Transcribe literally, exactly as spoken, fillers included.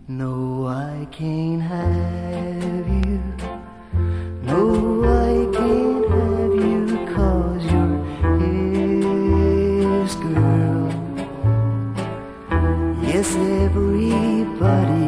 No, I can't have you. No, I can't have you, 'cause you're his girl. Yes, everybody